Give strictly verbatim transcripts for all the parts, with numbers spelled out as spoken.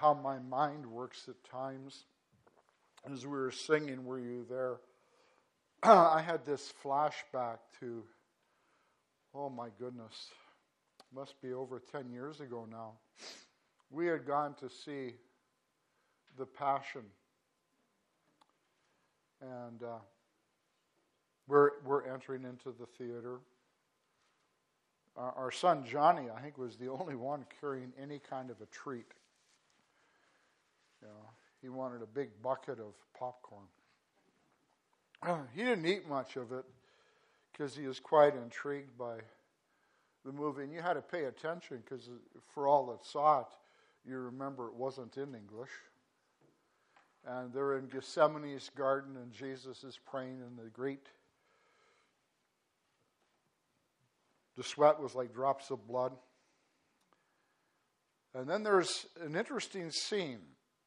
how my mind works at times. As we were singing, were you there? I had this flashback to, oh my goodness, must be over ten years ago now. We had gone to see The Passion. And uh, we're, we're entering into the theater. Our, our son Johnny, I think, was the only one carrying any kind of a treat. You know, he wanted a big bucket of popcorn. He didn't eat much of it because he was quite intrigued by the movie. And you had to pay attention because for all that saw it, you remember it wasn't in English. And they're in Gethsemane's garden and Jesus is praying in the great... The sweat was like drops of blood. And then there's an interesting scene.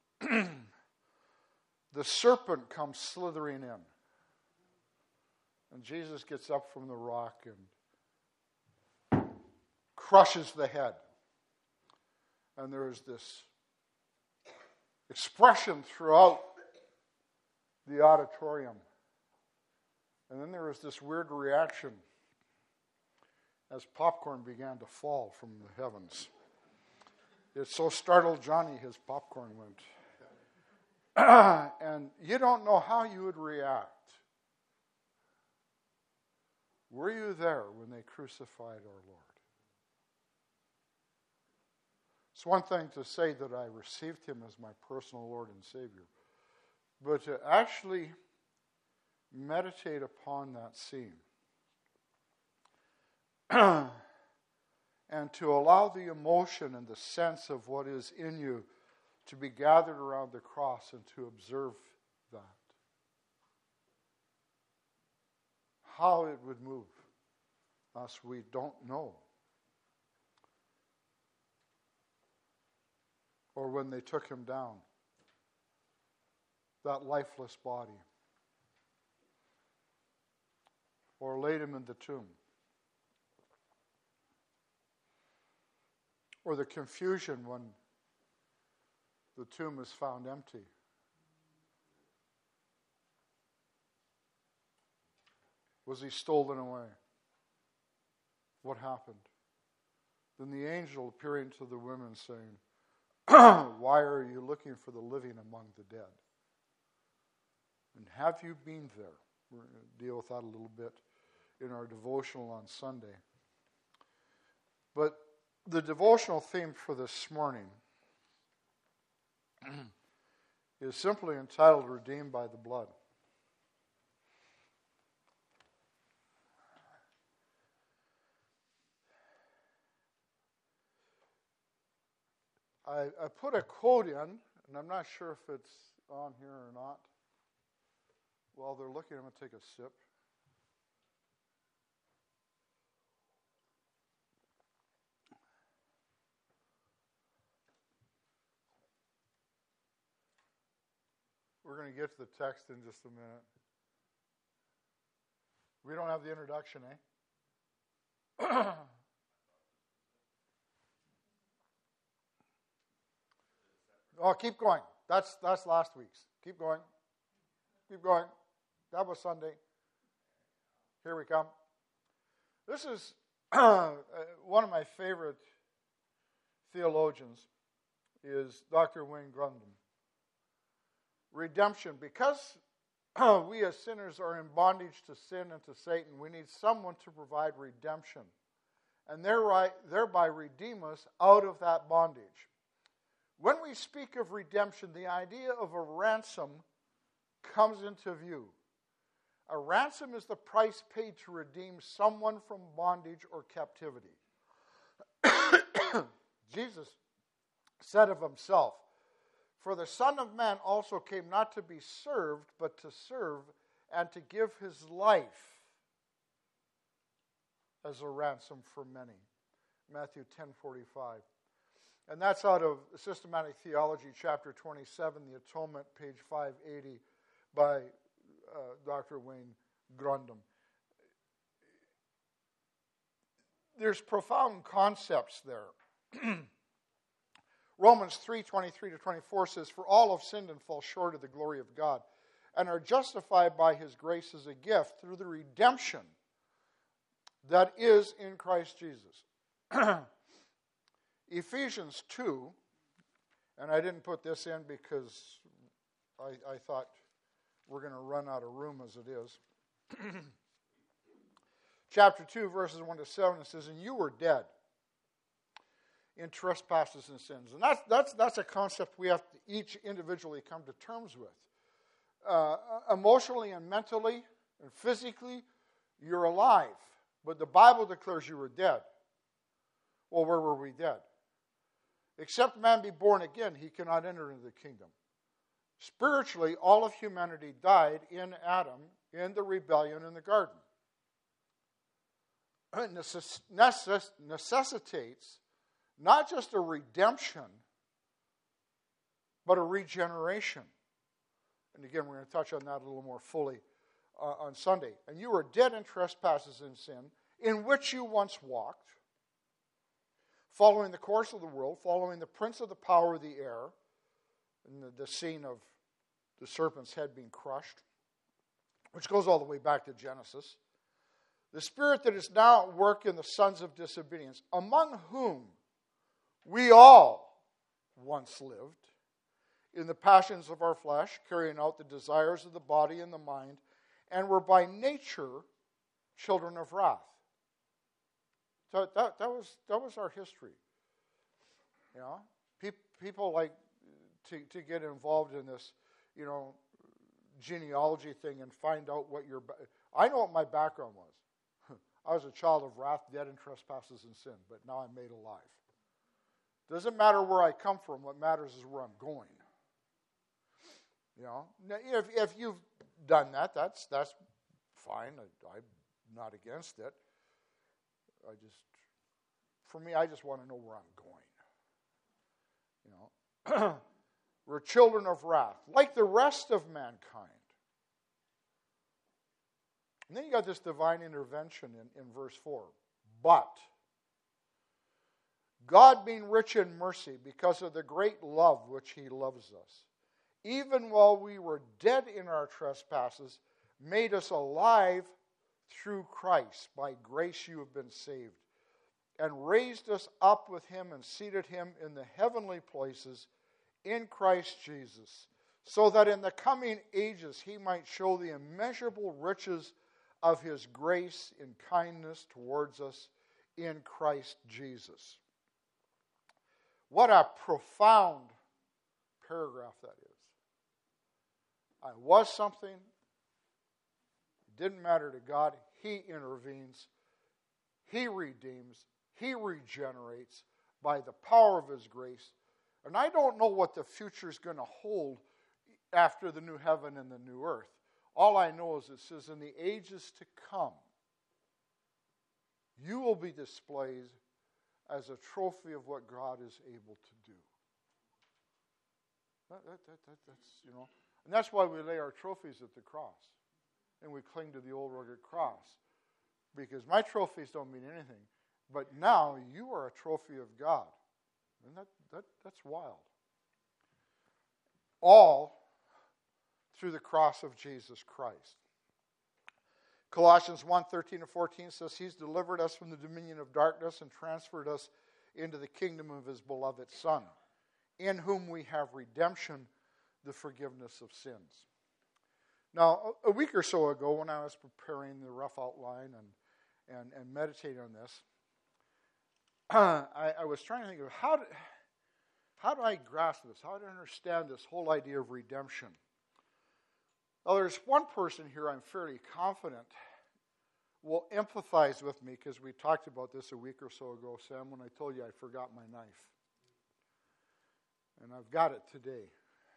The serpent comes slithering in. And Jesus gets up from the rock and crushes the head. And there's this expression throughout the auditorium. And then there was this weird reaction as popcorn began to fall from the heavens. It so startled Johnny, his popcorn went. And you don't know how you would react. Were you there when they crucified our Lord? It's one thing to say that I received him as my personal Lord and Savior, but to actually meditate upon that scene and to allow the emotion and the sense of what is in you to be gathered around the cross and to observe that. How it would move us, we don't know. Or when they took him down, that lifeless body. Or laid him in the tomb. Or the confusion when the tomb is found empty. Was he stolen away? What happened? Then the angel appearing to the women saying, why are you looking for the living among the dead? And have you been there? We're going to deal with that a little bit in our devotional on Sunday. But the devotional theme for this morning is simply entitled Redeemed by the Blood. I, I put a quote in, and I'm not sure if it's on here or not. While they're looking, I'm going to take a sip. We're going to get to the text in just a minute. We don't have the introduction, eh? Oh, keep going. That's that's last week's. Keep going. Keep going. That was Sunday. Here we come. This is one of my favorite theologians is Doctor Wayne Grudem. Redemption. Because we as sinners are in bondage to sin and to Satan, we need someone to provide redemption. And thereby redeem us out of that bondage. When we speak of redemption, the idea of a ransom comes into view. A ransom is the price paid to redeem someone from bondage or captivity. Jesus said of himself, "For the Son of Man also came not to be served, but to serve and to give his life as a ransom for many." Matthew ten forty-five. And that's out of Systematic Theology, chapter twenty-seven, the Atonement, page five eighty, by uh, Doctor Wayne Grudem. There's profound concepts there. Romans three twenty-three to twenty-four says, "For all have sinned and fall short of the glory of God, and are justified by his grace as a gift through the redemption that is in Christ Jesus." Ephesians two, and I didn't put this in because I, I thought we're going to run out of room as it is. Chapter two, verses one to seven, it says, "And you were dead in trespasses and sins." And that's, that's, that's a concept we have to each individually come to terms with. Uh, emotionally and mentally and physically, you're alive. But the Bible declares you were dead. Well, where were we dead? Except man be born again, he cannot enter into the kingdom. Spiritually, all of humanity died in Adam, in the rebellion in the garden. It necess- necess- necessitates not just a redemption, but a regeneration. And again, we're going to touch on that a little more fully uh, on Sunday. "And you were dead in trespasses and sin, in which you once walked, following the course of the world, following the prince of the power of the air," and the, the scene of the serpent's head being crushed, which goes all the way back to Genesis. "The spirit that is now at work in the sons of disobedience, among whom we all once lived, in the passions of our flesh, carrying out the desires of the body and the mind, and were by nature children of wrath." So that, that was that was our history. You know, Pe- people like to, to get involved in this, you know, genealogy thing and find out what your. Ba- I know what my background was. I was a child of wrath, dead in trespasses and sin, but now I'm made alive. Doesn't matter where I come from. What matters is where I'm going. You know, if if you've done that, that's that's fine. I, I'm not against it. I just, for me, I just want to know where I'm going. You know, we're children of wrath, like the rest of mankind. And then you got this divine intervention in, in verse four. "But God, being rich in mercy, because of the great love which he loves us, even while we were dead in our trespasses, made us alive through Christ. By grace you have been saved, and raised us up with him and seated him in the heavenly places in Christ Jesus, so that in the coming ages he might show the immeasurable riches of his grace in kindness towards us in Christ Jesus." What a profound paragraph that is. I was something. It didn't matter to God. He intervenes. He redeems. He regenerates by the power of his grace. And I don't know what the future is going to hold after the new heaven and the new earth. All I know is it says, in the ages to come, you will be displayed as a trophy of what God is able to do. That, that, that, that, that's, you know, and that's why we lay our trophies at the cross. And we cling to the old rugged cross. Because my trophies don't mean anything. But now you are a trophy of God. And that, that that's wild. All through the cross of Jesus Christ. Colossians one, thirteen and fourteen says, "He's delivered us from the dominion of darkness and transferred us into the kingdom of his beloved Son, in whom we have redemption, the forgiveness of sins." Now, a week or so ago, when I was preparing the rough outline and, and, and meditating on this, I, I was trying to think of how do, how do I grasp this? How do I understand this whole idea of redemption? Well, there's one person here I'm fairly confident will empathize with me, because we talked about this a week or so ago, Sam, when I told you I forgot my knife. And I've got it today.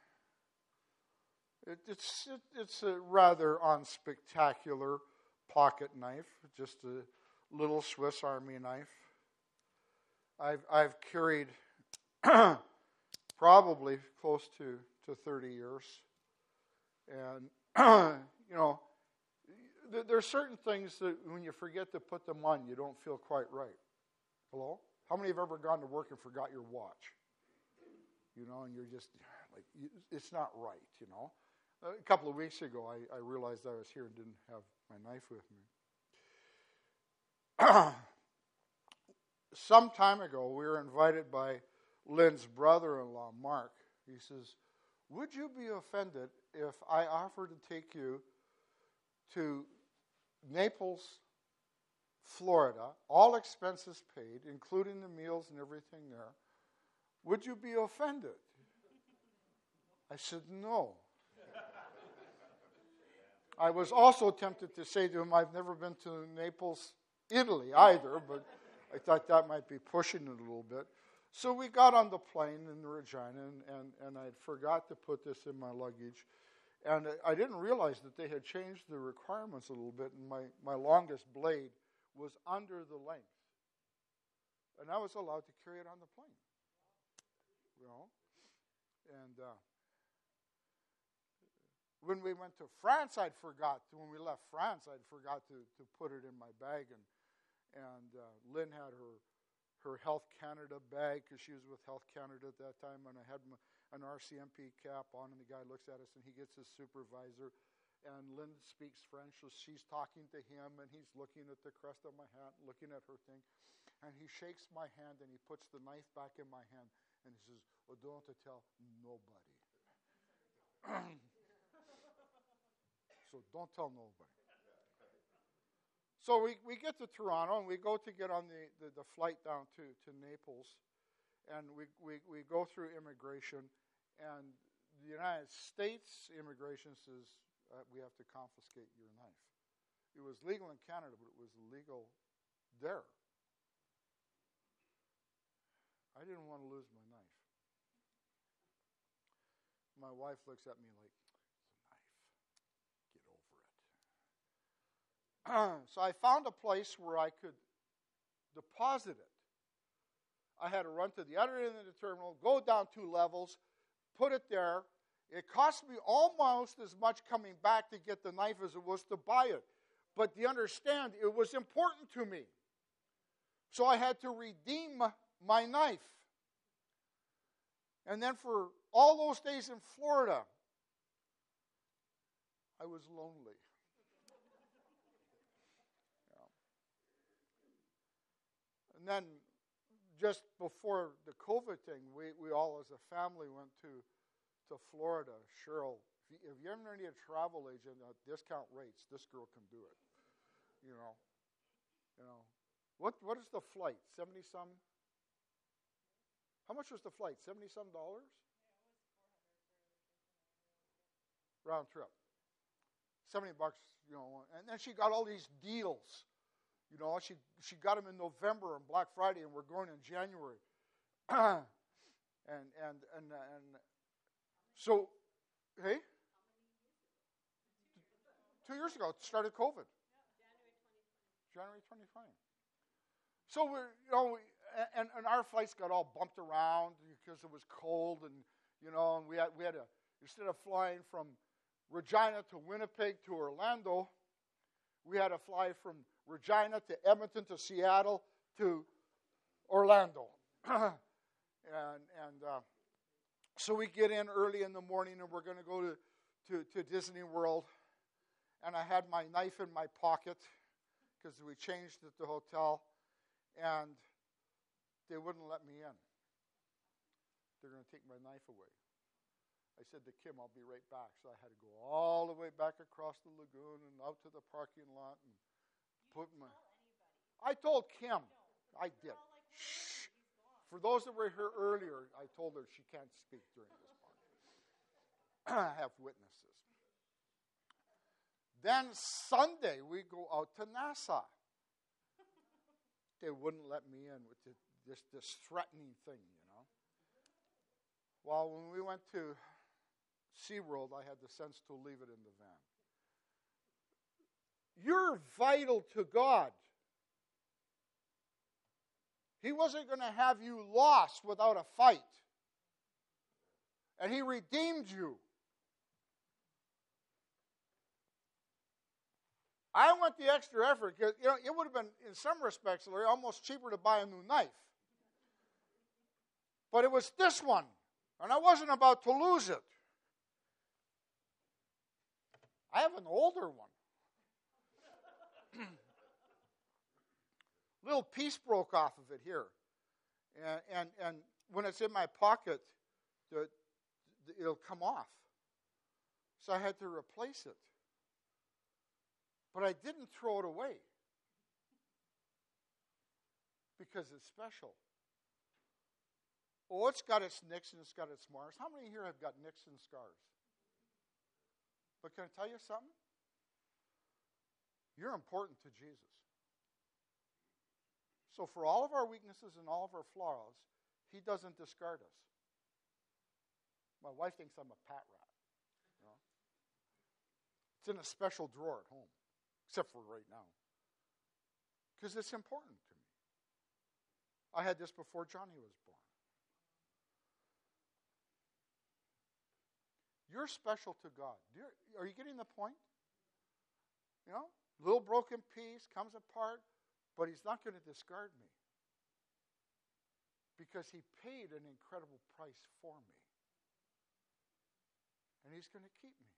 It, it's it, it's a rather unspectacular pocket knife, just a little Swiss Army knife. I've I've carried probably close to, to thirty years. And, you know, th- there are certain things that when you forget to put them on, you don't feel quite right. Hello? How many have ever gone to work and forgot your watch? you know, and you're just like, you, it's not right, you know. A couple of weeks ago, I, I realized I was here and didn't have my knife with me. Some time ago, we were invited by Lynn's brother-in-law, Mark. He says, would you be offended if I offered to take you to Naples, Florida, all expenses paid, including the meals and everything there? Would you be offended? I said, no. I was also tempted to say to him, I've never been to Naples, Italy either, but I thought that might be pushing it a little bit. So we got on the plane in Regina, and, and, and I forgot to put this in my luggage. And I didn't realize that they had changed the requirements a little bit, and my, my longest blade was under the length. And I was allowed to carry it on the plane. You know? And uh, when we went to France, I'd forgot, when we left France, I'd forgot to, to put it in my bag. And, and uh, Lynn had her, her Health Canada bag, because she was with Health Canada at that time, and I had my, an R C M P cap on, and the guy looks at us, and he gets his supervisor, and Lynn speaks French, so she's talking to him, and he's looking at the crest of my hat, looking at her thing, and he shakes my hand, and he puts the knife back in my hand, and he says, oh, don't to tell nobody. So don't tell nobody. So we, we get to Toronto, and we go to get on the, the, the flight down to, to Naples, and we, we, we go through immigration, and the United States immigration says uh, we have to confiscate your knife. It was legal in Canada, but it was illegal there. I didn't want to lose my knife. My wife looks at me like, so I found a place where I could deposit it. I had to run to the other end of the terminal, go down two levels, put it there. It cost me almost as much coming back to get the knife as it was to buy it. But you understand, it was important to me. So I had to redeem my knife. And then for all those days in Florida, I was lonely. And then just before the COVID thing, we, we all as a family went to, to Florida. Cheryl, if you, if you ever need a travel agent at discount rates, this girl can do it. You know, you know, what what is the flight? Seventy some? How much was the flight? Seventy some dollars? Round trip. Seventy bucks, you know, and then she got all these deals. You know, she she got them in November on Black Friday, and we're going in January. and and and and so, hey, two years ago, it started COVID. January twenty twenty. So we're you know, we, and and our flights got all bumped around because it was cold, and you know, and we had we had to, instead of flying from Regina to Winnipeg to Orlando, we had to fly from Regina to Edmonton to Seattle to Orlando. and and uh, so we get in early in the morning, and we're going to go to, to, to Disney World. And I had my knife in my pocket because we changed at the hotel, and they wouldn't let me in. They're going to take my knife away. I said to Kim, I'll be right back. So I had to go all the way back across the lagoon and out to the parking lot and put my... I told Kim. I did. Shh. For those that were here earlier, I told her she can't speak during this part. I have witnesses. Then Sunday, we go out to Nassau. They wouldn't let me in with the, this, this threatening thing, you know. Well, when we went to SeaWorld, I had the sense to leave it in the van. You're vital to God. He wasn't going to have you lost without a fight. And He redeemed you. I went the extra effort because you know it would have been, in some respects, almost cheaper to buy a new knife. But it was this one. And I wasn't about to lose it. I have an older one. Little piece broke off of it here. And, and, and when it's in my pocket, the, the, it'll come off. So I had to replace it. But I didn't throw it away. Because it's special. Oh, it's got its nicks and it's got its marks. How many here have got nicks and scars? But can I tell you something? You're important to Jesus. So for all of our weaknesses and all of our flaws, he doesn't discard us. My wife thinks I'm a pat rat. You know? It's in a special drawer at home, except for right now. Because it's important to me. I had this before Johnny was born. You're special to God. Are you getting the point? You know, little broken piece comes apart, but he's not going to discard me. Because he paid an incredible price for me. And he's going to keep me.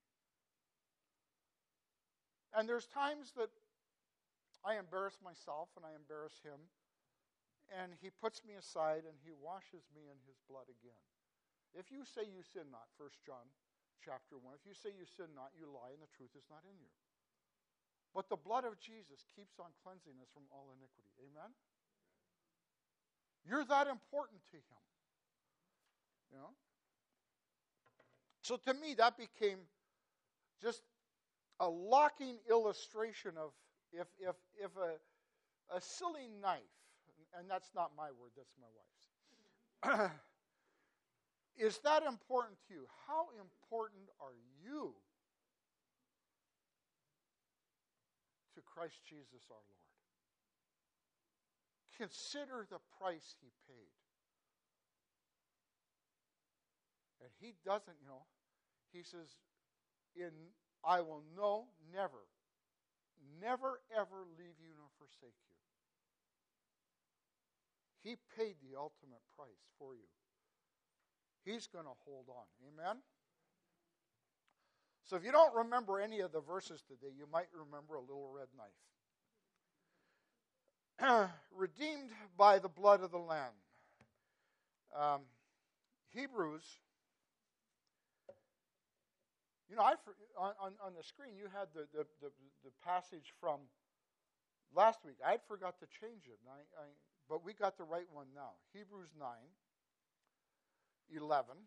And there's times that I embarrass myself and I embarrass him. And he puts me aside and he washes me in his blood again. If you say you sin not, First John chapter one, if you say you sin not, you lie and the truth is not in you. But the blood of Jesus keeps on cleansing us from all iniquity. Amen? You're that important to him. You know? So to me, that became just a locking illustration of if if if a, a silly knife, and that's not my word, that's my wife's, is that important to you? How important are you to Christ Jesus our Lord? Consider the price he paid. And he doesn't, you know, he says, "In I will no, never, never ever leave you nor forsake you." He paid the ultimate price for you. He's going to hold on. Amen? So if you don't remember any of the verses today, you might remember a little red knife. Redeemed by the blood of the Lamb. Um, Hebrews. You know, I on, on, on the screen you had the, the, the, the passage from last week. I forgot to change it, and I, I, but we got the right one now. Hebrews nine, eleven.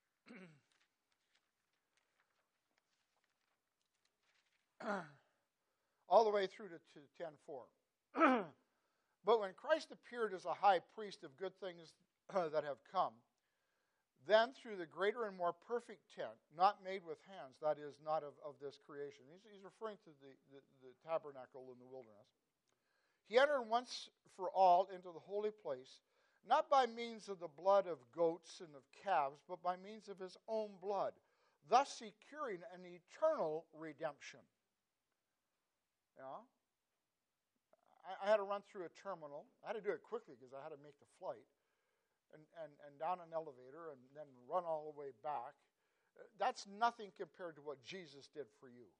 All the way through to, to ten four. But when Christ appeared as a high priest of good things uh, that have come, then through the greater and more perfect tent, not made with hands, that is, not of, of this creation. He's, he's referring to the, the, the tabernacle in the wilderness. He entered once for all into the holy place, not by means of the blood of goats and of calves, but by means of his own blood, thus securing an eternal redemption. You know? I, I had to run through a terminal. I had to do it quickly because I had to make the flight. And, and, and down an elevator and then run all the way back. That's nothing compared to what Jesus did for you.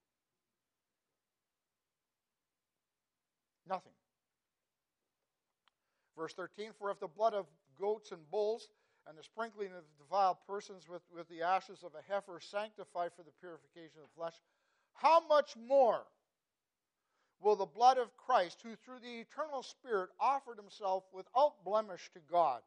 Nothing. Verse thirteen, for if the blood of goats and bulls and the sprinkling of defiled persons with, with the ashes of a heifer sanctify for the purification of the flesh, how much more will the blood of Christ, who through the eternal Spirit offered himself without blemish to God,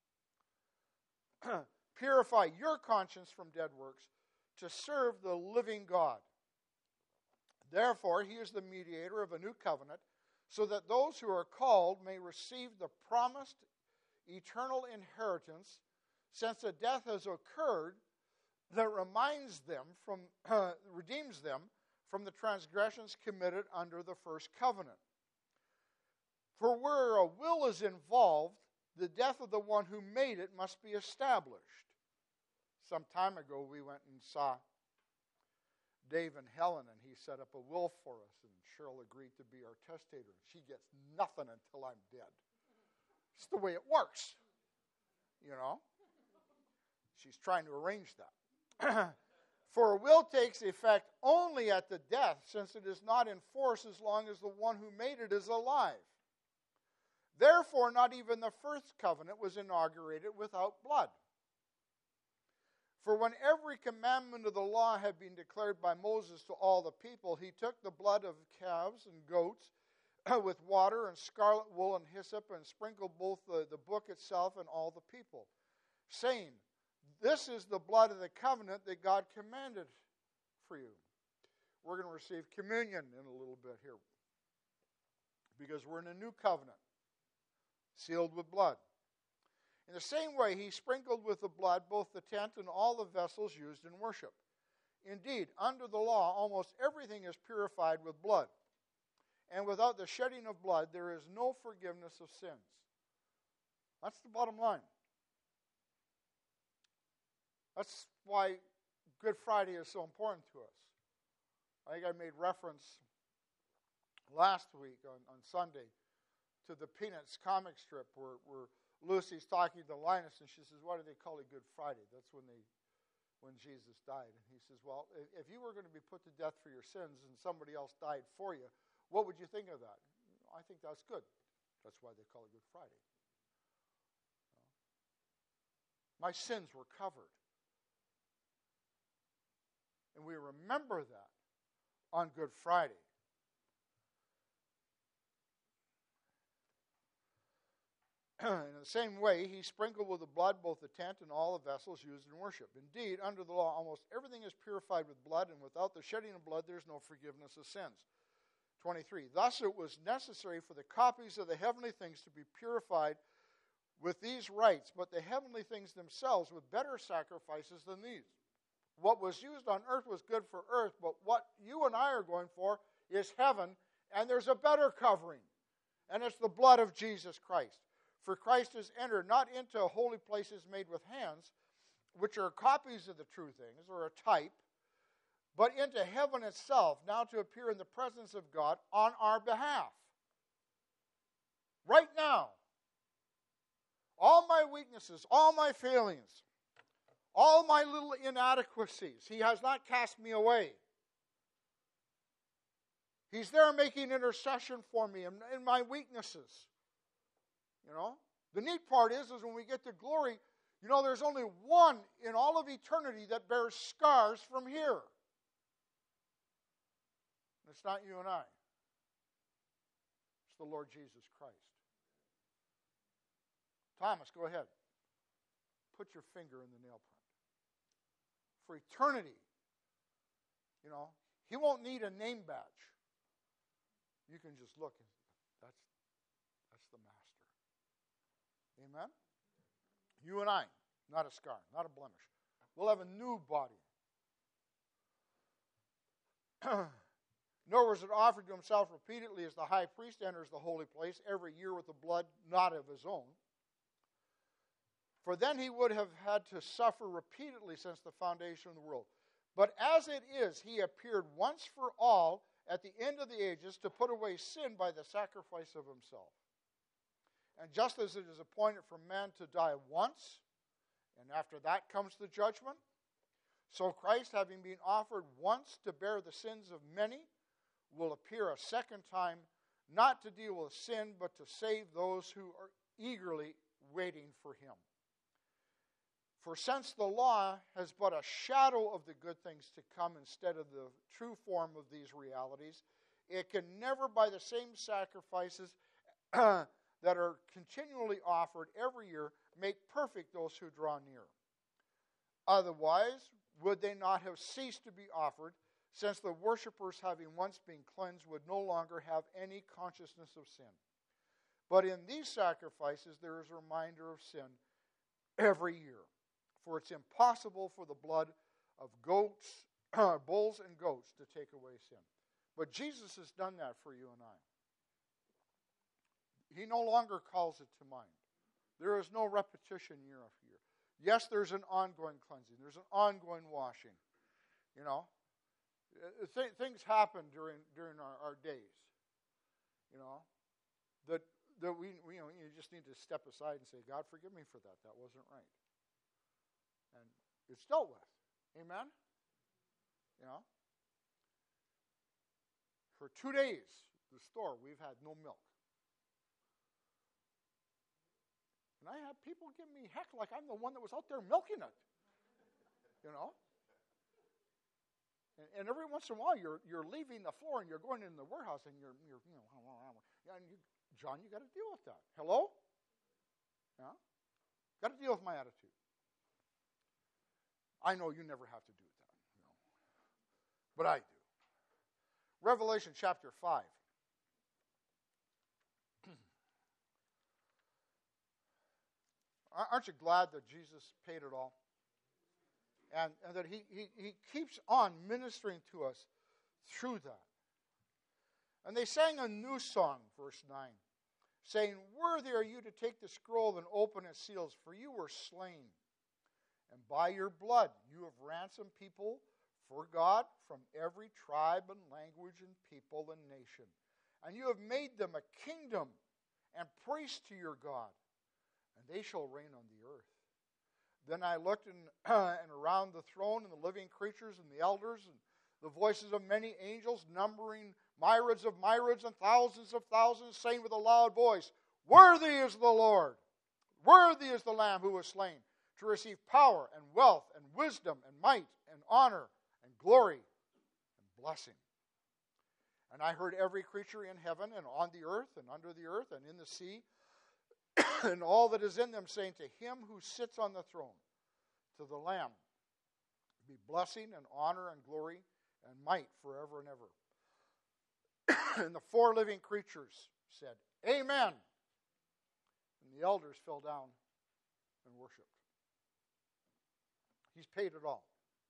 purify your conscience from dead works to serve the living God? Therefore, he is the mediator of a new covenant, so that those who are called may receive the promised eternal inheritance, since a death has occurred that reminds them from, uh, redeems them from the transgressions committed under the first covenant. For where a will is involved, the death of the one who made it must be established. Some time ago, we went and saw Dave and Helen, and he set up a will for us, and Cheryl agreed to be our testator. She gets nothing until I'm dead. It's the way it works, you know. She's trying to arrange that. For a will takes effect only at the death, since it is not in force as long as the one who made it is alive. Therefore, not even the first covenant was inaugurated without blood. For when every commandment of the law had been declared by Moses to all the people, he took the blood of calves and goats with water and scarlet wool and hyssop and sprinkled both the, the book itself and all the people, saying, "This is the blood of the covenant that God commanded for you." We're going to receive communion in a little bit here, because we're in a new covenant, sealed with blood. In the same way, he sprinkled with the blood both the tent and all the vessels used in worship. Indeed, under the law, almost everything is purified with blood. And without the shedding of blood, there is no forgiveness of sins. That's the bottom line. That's why Good Friday is so important to us. I think I made reference last week on, on Sunday to the Peanuts comic strip where, where Lucy's talking to Linus, and she says, "Why do they call it Good Friday?" That's when they, when Jesus died. And he says, "Well, if you were going to be put to death for your sins and somebody else died for you, what would you think of that?" "I think that's good. That's why they call it Good Friday. My sins were covered." And we remember that on Good Friday. In the same way, he sprinkled with the blood both the tent and all the vessels used in worship. Indeed, under the law, almost everything is purified with blood, and without the shedding of blood, there is no forgiveness of sins. twenty-three. Thus it was necessary for the copies of the heavenly things to be purified with these rites, but the heavenly things themselves with better sacrifices than these. What was used on earth was good for earth, but what you and I are going for is heaven, and there's a better covering, and it's the blood of Jesus Christ. For Christ has entered not into holy places made with hands, which are copies of the true things, or a type, but into heaven itself, now to appear in the presence of God on our behalf. Right now. All my weaknesses, all my failings, all my little inadequacies, he has not cast me away. He's there making intercession for me in, in my weaknesses. You know, the neat part is, is when we get to glory, you know, there's only one in all of eternity that bears scars from here. And it's not you and I. It's the Lord Jesus Christ. Thomas, go ahead. Put your finger in the nail print. For eternity, you know, he won't need a name badge. You can just look and that's that's the master. Amen? You and I, not a scar, not a blemish. We'll have a new body. Nor was it offered to himself repeatedly as the high priest enters the holy place every year with the blood not of his own. For then he would have had to suffer repeatedly since the foundation of the world. But as it is, he appeared once for all at the end of the ages to put away sin by the sacrifice of himself. And just as it is appointed for man to die once, and after that comes the judgment, so Christ, having been offered once to bear the sins of many, will appear a second time, not to deal with sin, but to save those who are eagerly waiting for him. For since the law has but a shadow of the good things to come instead of the true form of these realities, it can never, by the same sacrifices that are continually offered every year, make perfect those who draw near. Otherwise, would they not have ceased to be offered, since the worshippers, having once been cleansed, would no longer have any consciousness of sin? But in these sacrifices there is a reminder of sin every year. For it's impossible for the blood of goats, bulls and goats to take away sin. But Jesus has done that for you and I. He no longer calls it to mind. There is no repetition year after year. Yes, there's an ongoing cleansing. There's an ongoing washing. You know, th- things happen during during our, our days. You know, that that we, we you know you just need to step aside and say, God, forgive me for that. That wasn't right. And it's dealt with. Amen? You know? For two days, the store, we've had no milk. And I had people give me heck like I'm the one that was out there milking it. You know? And, and every once in a while, you're you're leaving the floor and you're going in the warehouse and you're, you're you know, and you, John, you got to deal with that. Hello? Yeah? Got to deal with my attitude. I know you never have to do that, you know, but I do. Revelation chapter five. Aren't you glad that Jesus paid it all? And, and that he, he, he keeps on ministering to us through that. And they sang a new song, verse nine, saying, "Worthy are you to take the scroll and open its seals, for you were slain. And by your blood you have ransomed people for God from every tribe and language and people and nation. And you have made them a kingdom and priests to your God, and they shall reign on the earth." Then I looked and, uh, and around the throne and the living creatures and the elders and the voices of many angels, numbering myriads of myriads and thousands of thousands, saying with a loud voice, "Worthy is the Lord, worthy is the Lamb who was slain, to receive power and wealth and wisdom and might and honor and glory and blessing." And I heard every creature in heaven and on the earth and under the earth and in the sea and all that is in them, saying, "To him who sits on the throne, to the Lamb, be blessing and honor and glory and might forever and ever." And the four living creatures said, "Amen." And the elders fell down and worshipped. He's paid it all.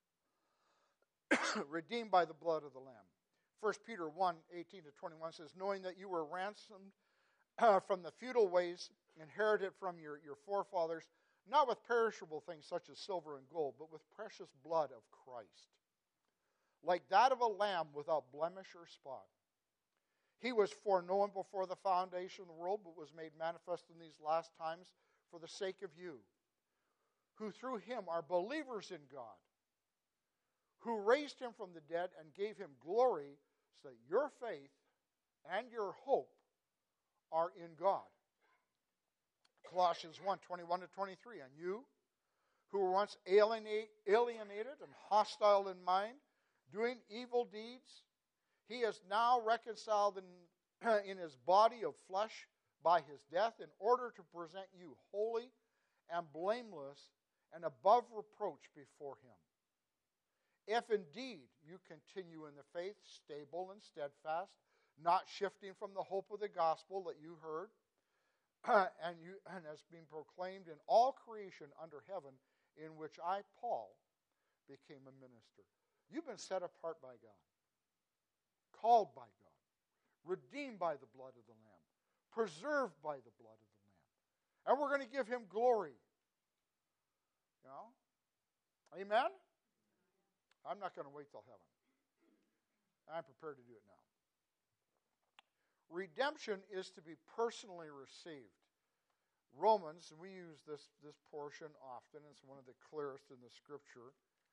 Redeemed by the blood of the Lamb. First Peter one, eighteen to twenty-one says, "Knowing that you were ransomed uh, from the feudal ways inherited from your, your forefathers, not with perishable things such as silver and gold, but with precious blood of Christ, like that of a lamb without blemish or spot. He was foreknown before the foundation of the world, but was made manifest in these last times for the sake of you, who through him are believers in God, who raised him from the dead and gave him glory, so that your faith and your hope are in God." Colossians one, twenty-one to twenty-three, "And you, who were once alienate, alienated and hostile in mind, doing evil deeds, he is now reconciled in, in his body of flesh by his death, in order to present you holy and blameless and above reproach before him. If indeed you continue in the faith, stable and steadfast, not shifting from the hope of the gospel that you heard, and, you, and has been proclaimed in all creation under heaven, in which I, Paul, became a minister." You've been set apart by God, called by God, redeemed by the blood of the Lamb, preserved by the blood of the Lamb. And we're going to give him glory. You know? Amen? I'm not going to wait till heaven. I'm prepared to do it now. Redemption is to be personally received. Romans, and we use this, this portion often, it's one of the clearest in the Scripture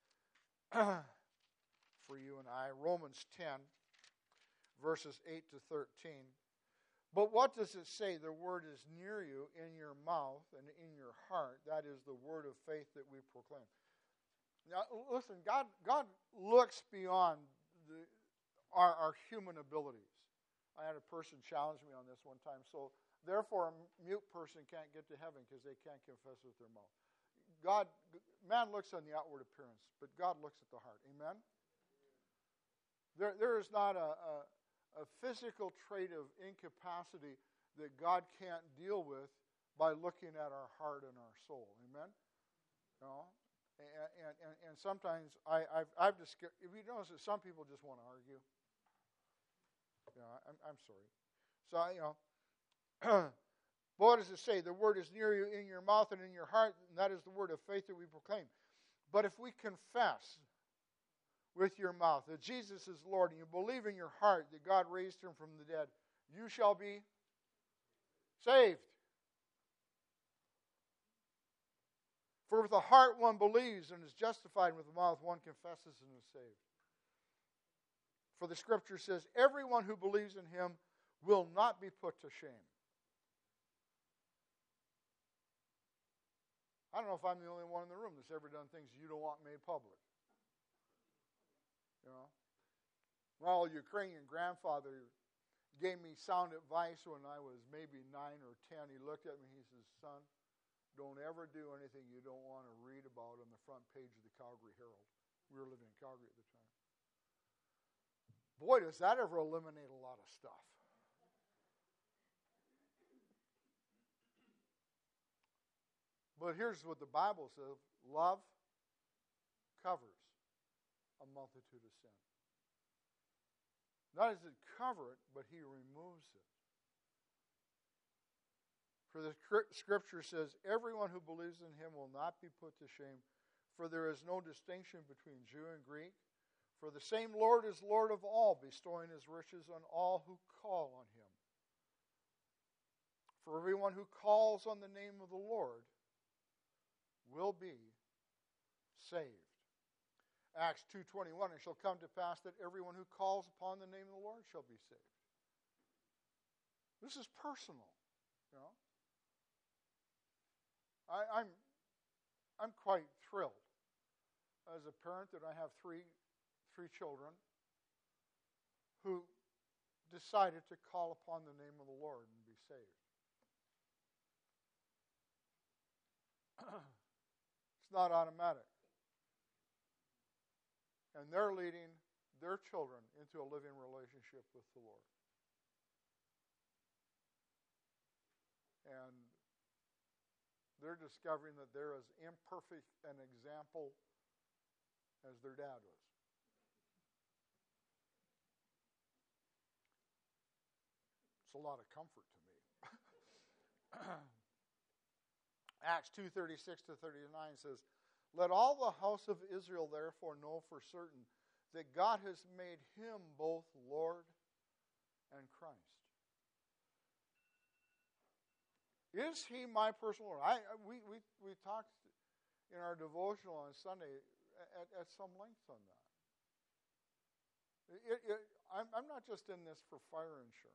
for you and I. Romans ten, verses eight to thirteen. "But what does it say? The word is near you, in your mouth and in your heart. That is the word of faith that we proclaim." Now, listen, God, God looks beyond the, our, our human abilities. I had a person challenge me on this one time. So, therefore, a mute person can't get to heaven because they can't confess with their mouth. God, man looks on the outward appearance, but God looks at the heart. Amen? There, there is not a, a, a physical trait of incapacity that God can't deal with by looking at our heart and our soul. Amen? You know? And, and, and sometimes I, I've, I've discovered, if you notice that some people just want to argue. You know, I'm, I'm sorry. So, you know, but what does it say? The word is near you, in your mouth and in your heart, and that is the word of faith that we proclaim. But if we confess with your mouth that Jesus is Lord, and you believe in your heart that God raised him from the dead, you shall be saved. For with the heart one believes and is justified, and with the mouth one confesses and is saved. For the Scripture says, everyone who believes in him will not be put to shame. I don't know if I'm the only one in the room that's ever done things you don't want made public. You know? Well, Ukrainian grandfather gave me sound advice when I was maybe nine or ten. He looked at me, he says, son, don't ever do anything you don't want to read about on the front page of the Calgary Herald. We were living in Calgary at the time. Boy, does that ever eliminate a lot of stuff. But here's what the Bible says. Love covers a multitude of sin. Not does it cover it, but he removes it. For the Scripture says, everyone who believes in him will not be put to shame, for there is no distinction between Jew and Greek. For the same Lord is Lord of all, bestowing his riches on all who call on him. For everyone who calls on the name of the Lord will be saved. Acts two twenty-one, it shall come to pass that everyone who calls upon the name of the Lord shall be saved. This is personal, you know. I, I'm, I'm quite thrilled as a parent that I have three, three children who decided to call upon the name of the Lord and be saved. It's not automatic. And they're leading their children into a living relationship with the Lord. And they're discovering that they're as imperfect an example as their dad was. It's a lot of comfort to me. Acts two thirty-six to thirty-nine says, let all the house of Israel therefore know for certain that God has made him both Lord and Christ. Is he my personal Lord? I, we, we, we talked in our devotional on Sunday at, at some length on that. It, it, I'm, I'm not just in this for fire insurance.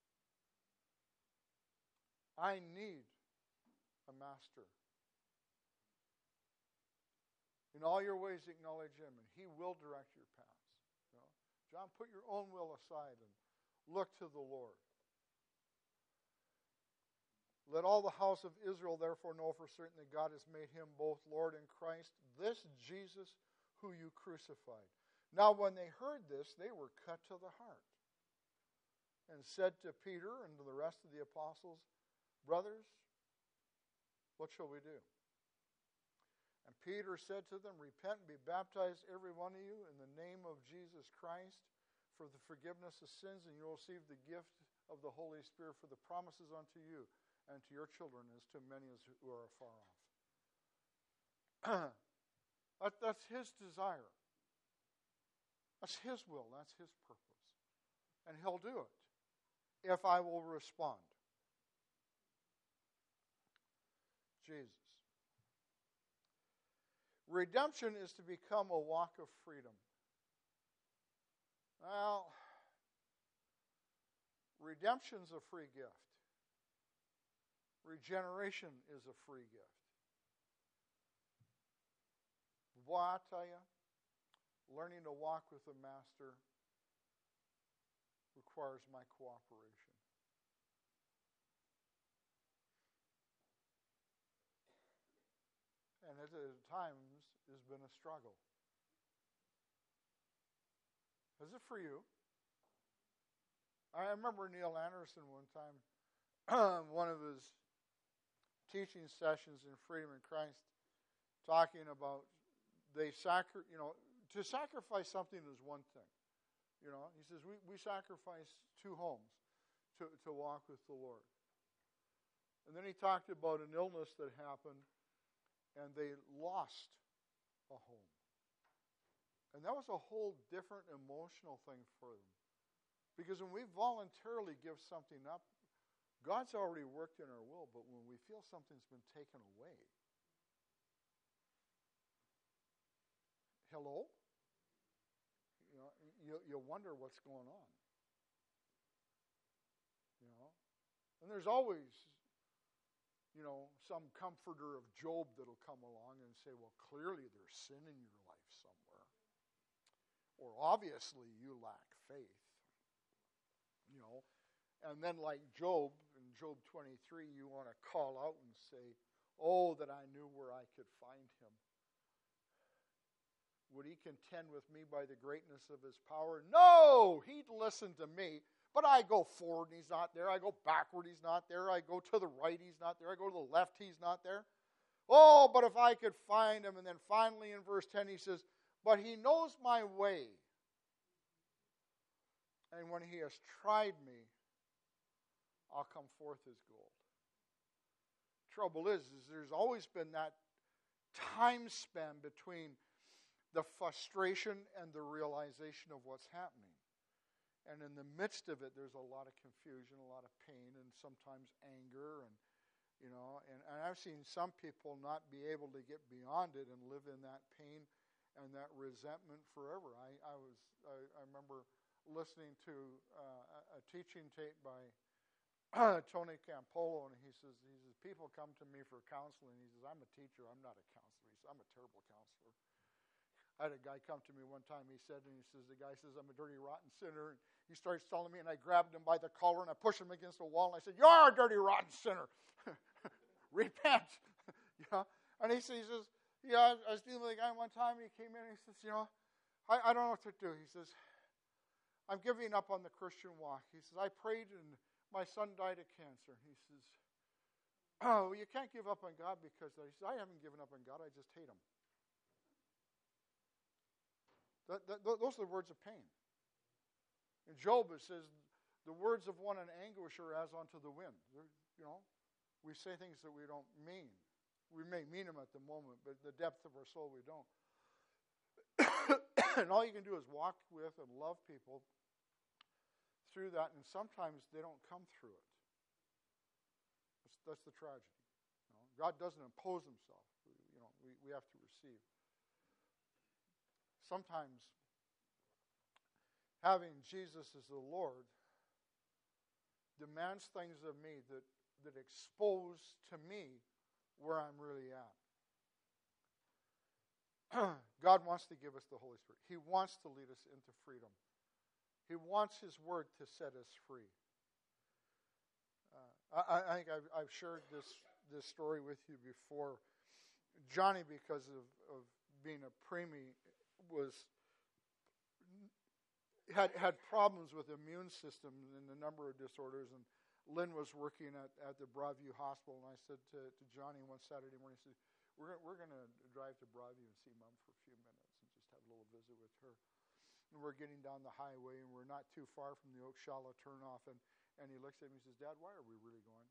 I need a master. In all your ways acknowledge him, and he will direct your paths. You know? John, put your own will aside and look to the Lord. Let all the house of Israel therefore know for certain that God has made him both Lord and Christ, this Jesus who you crucified. Now when they heard this, they were cut to the heart, and said to Peter and to the rest of the apostles, brothers, what shall we do? And Peter said to them, repent and be baptized, every one of you, in the name of Jesus Christ, for the forgiveness of sins, and you will receive the gift of the Holy Spirit, for the promises unto you and to your children as to many as who are afar off. that, that's his desire. That's his will. That's his purpose. And he'll do it if I will respond. Jesus. Redemption is to become a walk of freedom. Well, redemption's a free gift. Regeneration is a free gift. Boy, I tell you, learning to walk with the Master requires my cooperation. And it at times has been a struggle. Is it for you? I remember Neil Anderson one time, one of his teaching sessions in Freedom in Christ, talking about they sacri- you know, to sacrifice something is one thing. You know, he says we, we sacrifice two homes to, to walk with the Lord. And then he talked about an illness that happened, and they lost a home. And that was a whole different emotional thing for them. Because when we voluntarily give something up, God's already worked in our will, but when we feel something's been taken away, hello? You know, you, you wonder what's going on. You know? And there's always, you know, some comforter of Job that'll come along and say, well, clearly there's sin in your life somewhere. Or obviously you lack faith. You know? And then like Job, in Job twenty-three, you want to call out and say, oh, that I knew where I could find him. Would he contend with me by the greatness of his power? No, he'd listen to me. But I go forward and he's not there. I go backward, he's not there. I go to the right, he's not there. I go to the left, he's not there. Oh, but if I could find him. And then finally in verse ten he says, but he knows my way. And when he has tried me, I'll come forth as gold. Trouble is, is there's always been that time span between the frustration and the realization of what's happening. And in the midst of it, there's a lot of confusion, a lot of pain, and sometimes anger. And, you know, and, and I've seen some people not be able to get beyond it and live in that pain and that resentment forever. I, I was I, I remember listening to uh, a teaching tape by Tony Campolo, and he says, he says, people come to me for counseling. He says, I'm a teacher, I'm not a counselor. He says, I'm a terrible counselor. I had a guy come to me one time, he said, and he says, the guy says, I'm a dirty, rotten sinner. And he starts telling me, and I grabbed him by the collar, and I pushed him against the wall, and I said, you're a dirty, rotten sinner. Repent. You know? And he says, he says, yeah, I was dealing with a guy one time, and he came in, and he says, you know, I, I don't know what to do. He says, I'm giving up on the Christian walk. He says, I prayed, and my son died of cancer. He says, oh, you can't give up on God because of that. He says, I haven't given up on God, I just hate him. That, that, those are the words of pain. In Job, it says, the words of one in anguish are as unto the wind. They're, you know, we say things that we don't mean. We may mean them at the moment, but the depth of our soul, we don't. And all you can do is walk with and love people through that, and sometimes they don't come through it. That's, that's the tragedy. You know, God doesn't impose himself. We, you know, we, we have to receive. Sometimes having Jesus as the Lord demands things of me that, that expose to me where I'm really at. God wants to give us the Holy Spirit. He wants to lead us into freedom. He wants his word to set us free. Uh, I, I think I've, I've shared this, this story with you before. Johnny, because of, of being a preemie, was had had problems with the immune system and a number of disorders. And Lynn was working at, at the Broadview Hospital, and I said to, to Johnny one Saturday morning, I said, we're, we're going to drive to Broadview and see Mom for a few minutes and just have a little visit with her. And we're getting down the highway, and we're not too far from the Oakshalla turnoff. And, and he looks at me and says, Dad, why are we really going?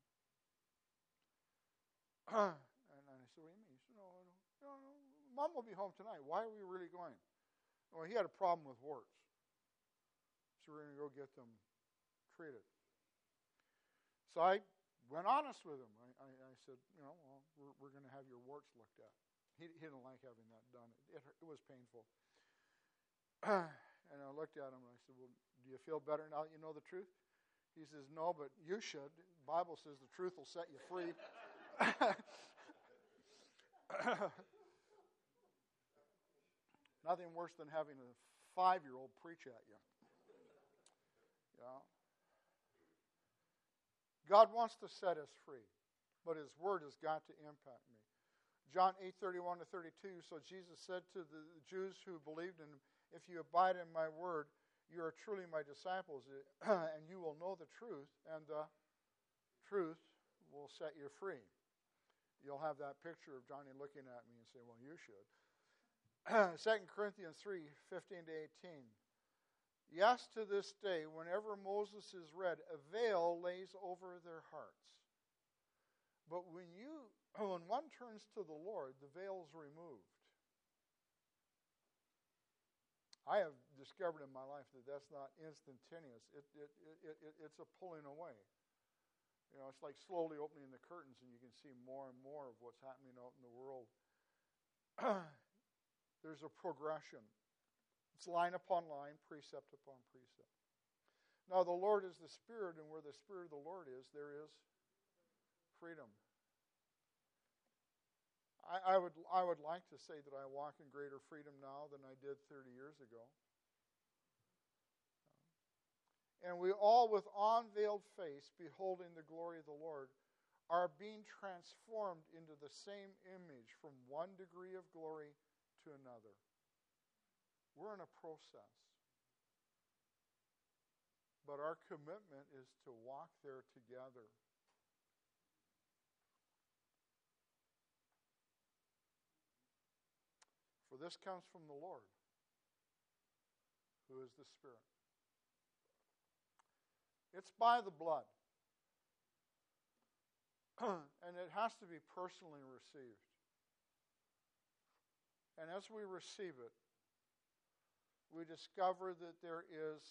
and, and I said, what do you mean? He said, no, no, no, no, Mom will be home tonight. Why are we really going? Well, he had a problem with warts. So we're going to go get them treated. So I went honest with him. I, I, I said, you know, well, we're, we're going to have your warts looked at. He, he didn't like having that done. It, it, it was painful. And I looked at him and I said, well, do you feel better now that you know the truth? He says, no, but you should. The Bible says the truth will set you free. Nothing worse than having a five-year-old preach at you. You know? God wants to set us free, but his word has got to impact me. John eight thirty-one to thirty-two, so Jesus said to the Jews who believed in him, if you abide in my word, you are truly my disciples, and you will know the truth, and the truth will set you free. You'll have that picture of Johnny looking at me and saying, well, you should. Second Corinthians three fifteen to eighteen. Yes, to this day, whenever Moses is read, a veil lays over their hearts. But when you, when one turns to the Lord, the veil is removed. I have discovered in my life that that's not instantaneous. It, it, it, it, it's a pulling away. You know, it's like slowly opening the curtains and you can see more and more of what's happening out in the world. There's a progression. It's line upon line, precept upon precept. Now, the Lord is the Spirit, and where the Spirit of the Lord is, there is freedom. I, I would I would like to say that I walk in greater freedom now than I did thirty years ago. And we all, with unveiled face, beholding the glory of the Lord, are being transformed into the same image from one degree of glory to another. We're in a process. But our commitment is to walk there together. For this comes from the Lord, who is the Spirit. It's by the blood. And it has to be personally received. And as we receive it, we discover that there is,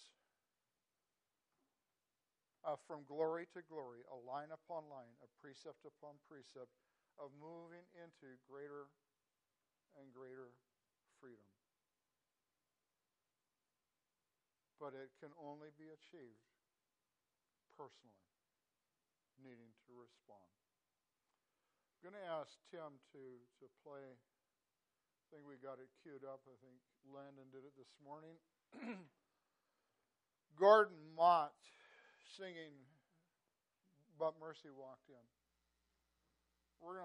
uh, from glory to glory, a line upon line, a precept upon precept, of moving into greater and greater freedom. But it can only be achieved personally, needing to respond. I'm going to ask Tim to, to play. I think we got it queued up. I think Landon did it this morning. Gordon Mott singing But Mercy Walked In.